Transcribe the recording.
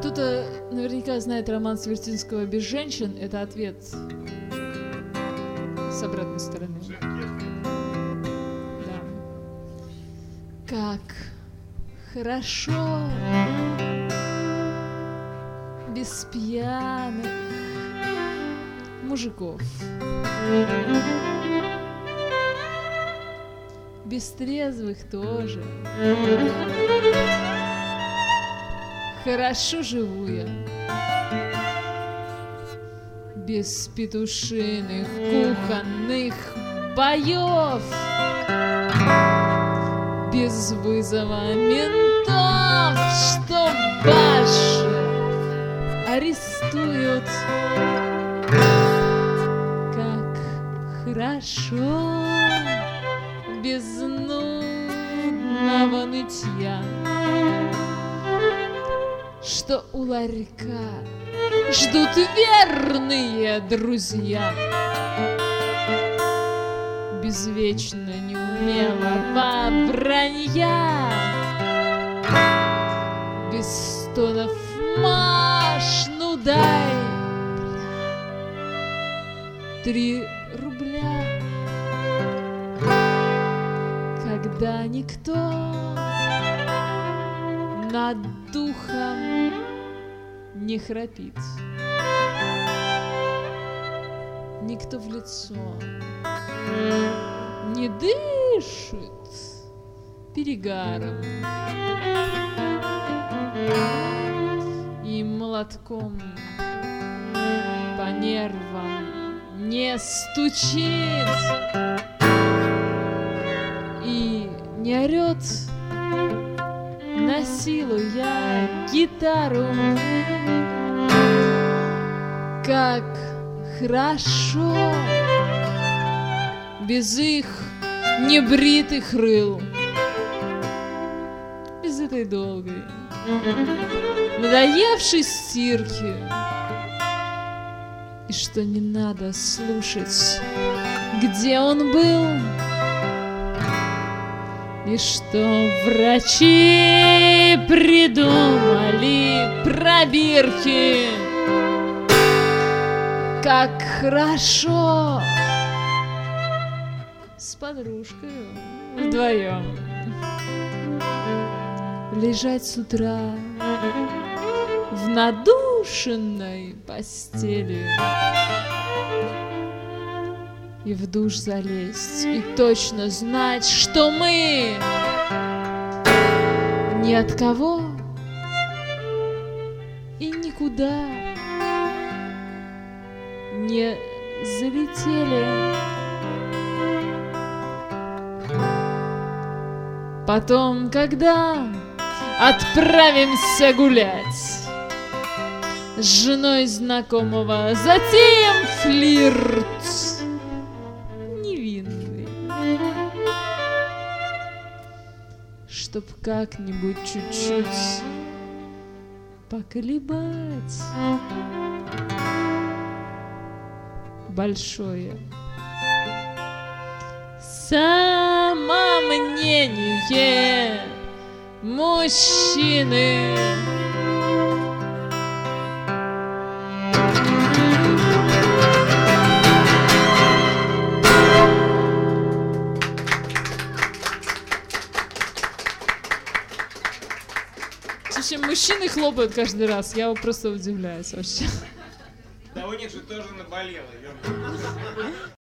Кто-то наверняка знает роман Свертинского «Без женщин». Это ответ с обратной стороны. Да. Как хорошо без пьяных мужиков, без трезвых тоже. Хорошо живу я без петушиных кухонных боев, без вызова ментов, что ваши арестуют. Как хорошо без нудного нытья, что у ларька ждут верные друзья, без вечно неумелого вранья, без стонов «Маш, ну дай 3 рубля», когда никто над духом не храпит, никто в лицо не дышит перегаром и молотком по нервам не стучит и не орет на силу я гитару. Как хорошо без их небритых рыл, без этой долгой надоевшей стирки, и что не надо слушать, где он был, и что врачи придумали пробирки. Как хорошо с подружкой вдвоем лежать с утра в надушенной постели и в душ залезть, и точно знать, что мы ни от кого и никуда не залетели. Потом, когда отправимся гулять с женой знакомого, затем флирт невинный, чтоб как-нибудь чуть-чуть поколебать большое самомнение мужчины. Зачем мужчины хлопают каждый раз? Я просто удивляюсь вообще. Да у них же тоже наболело.